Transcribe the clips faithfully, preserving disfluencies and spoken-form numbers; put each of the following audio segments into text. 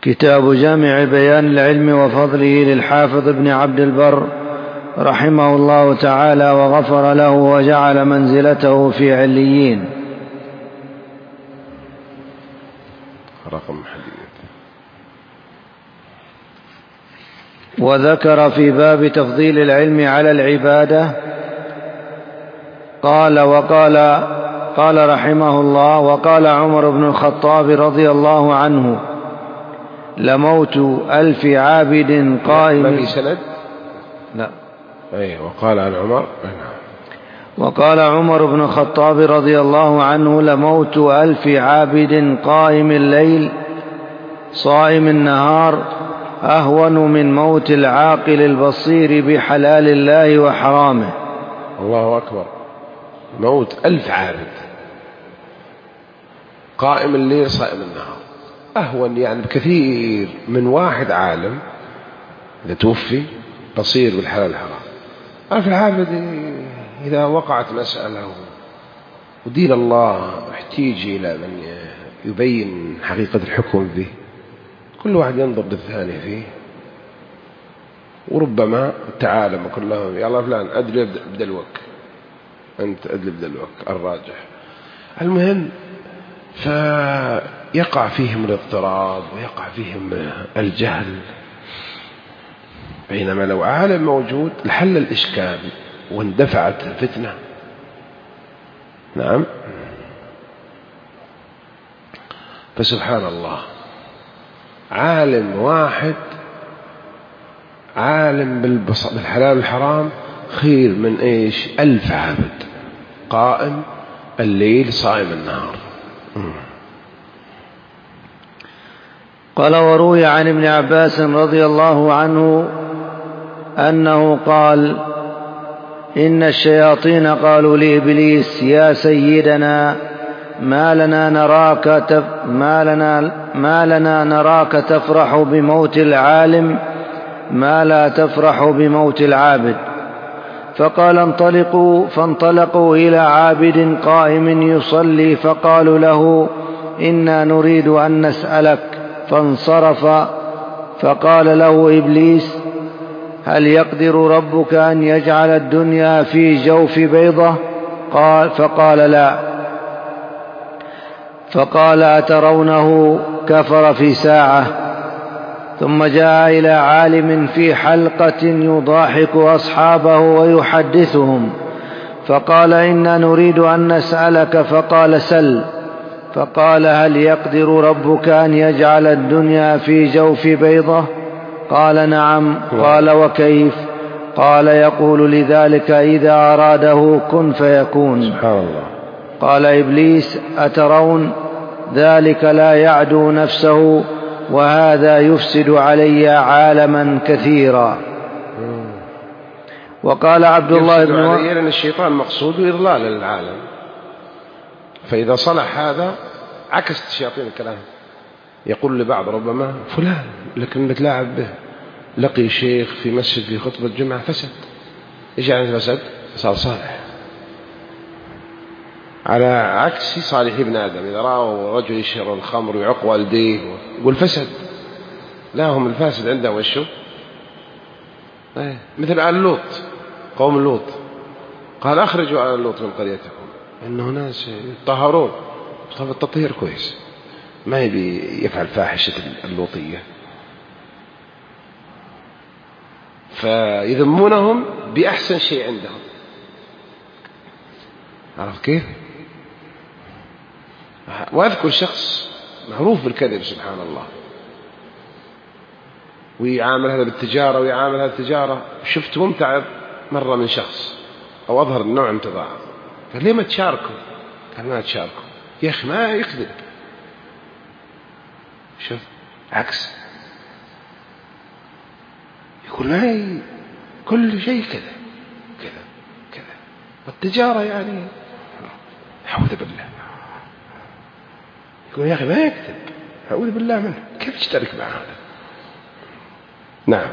كتاب جامع بيان العلم وفضله للحافظ ابن عبد البر رحمه الله تعالى وغفر له وجعل منزلته في عليين. رقم حديث. وذكر في باب تفضيل العلم على العبادة قال وقال قال رحمه الله: وقال عمر بن الخطاب رضي الله عنه: لموت ألف عابد قائم. ما في سند؟ لا. أي وقال عن عمر. وقال عمر بن الخطاب رضي الله عنه: لموت ألف عابد قائم الليل صائم النهار أهون من موت العاقل البصير بحلال الله وحرامه. الله أكبر. موت ألف عابد قائم الليل صائم النهار أهون يعني بكثير من واحد عالم إذا توفي بصير بالحلال والحرام. ألف عابد إذا وقعت مسألة ودين الله يحتاج إلى من يبين حقيقة الحكم به، كل واحد ينظر للثاني فيه، وربما التعالم كلهم يلا فلان أدلي بدلوك، أنت أدلي بدلوك الراجح. المهم فيقع فيهم الاضطراب ويقع فيهم الجهل، بينما لو عالم موجود لحل الإشكال واندفعت الفتنة. نعم. فسبحان الله، عالم واحد عالم بالحلال والحرام خير من إيش ألف عابد قائم الليل صائم النهار. قال: وروي عن ابن عباس رضي الله عنه أنه قال: إن الشياطين قالوا لإبليس: يا سيدنا ما لنا نراك تف ما لنا ما لنا نراك تفرح بموت العالم ما لا تفرح بموت العابد. فقال: انطلقوا. فانطلقوا إلى عابد قائم يصلي فقالوا له: إنا نريد أن نسألك. فانصرف. فقال له إبليس: هل يقدر ربك أن يجعل الدنيا في جوف بيضة؟ قال فقال: لا. فقال: أترونه كفر في ساعة. ثم جاء إلى عالم في حلقة يضاحك أصحابه ويحدثهم، فقال: إنا نريد أن نسألك. فقال: سل. فقال: هل يقدر ربك أن يجعل الدنيا في جوف بيضة؟ قال: نعم. قال: وكيف؟ قال: يقول لذلك إذا أراده كن فيكون. سبحان الله. قال إبليس: أترون ذلك لا يعدو نفسه وهذا يفسد علي عالما كثيرا. وقال عبد الله بن وهب: لأن الشيطان مقصود إضلال العالم، فإذا صلح هذا عكست الشياطين الكلام. يقول لبعض ربما فلان لكن بتلاعب به، لقي شيخ في مسجد في خطبة الجمعة فسد. إيش يعني فسد؟ صار صالح. على عكس صالح ابن آدم، إذا رأوا رجل يشرب الخمر ويعق والديه يقول فسد. لا، هم الفاسد عندهم وشو؟ مثل آل لوط، قوم لوط قال: أخرجوا آل لوط من قريتكم إنه ناس يطهرون. طب التطهير كويس، ما يبي يفعل فاحشة اللوطية، فيذمونهم بأحسن شيء عندهم. عرفت كيف؟ وأذكر شخص معروف بالكذب سبحان الله، ويعامل هذا بالتجارة ويعامل هذا بالتجارة. شفت ممتعض مرة من شخص أو أظهر نوع امتضاع، قال: ليه ما تشاركوا؟ قال: ما تشاركوا يا أخي، ما يكذب. شوف عكس، يقول ما كل شيء كذا كذا كذا، والتجارة يعني أعوذ بالله. يقول: يا أخي ما يكذب، أعوذ بالله منه، كيف تشترك مع هذا؟ نعم.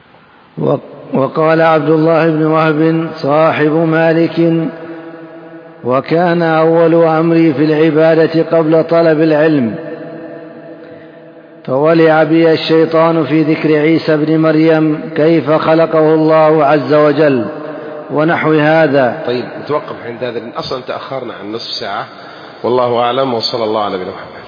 وقال عبد الله بن وهب صاحب مالك: وكان أول أمري في العبادة قبل طلب العلم، فولع بي الشيطان في ذكر عيسى بن مريم كيف خلقه الله عز وجل ونحو هذا. طيب نتوقف عند هذا لأن أصلا تأخرنا عن نصف ساعة، والله أعلم، وصلى الله على نبينا محمد.